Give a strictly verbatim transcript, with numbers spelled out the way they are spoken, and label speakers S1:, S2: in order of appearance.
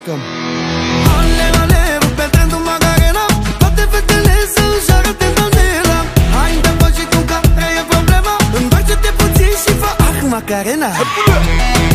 S1: Ale, ale, rupe trendul Macarena. Toate fetele să-și arate danela. Hai, dă-mi voce cum că e problema. Întoarce-te puțin și fă ah, Macarena.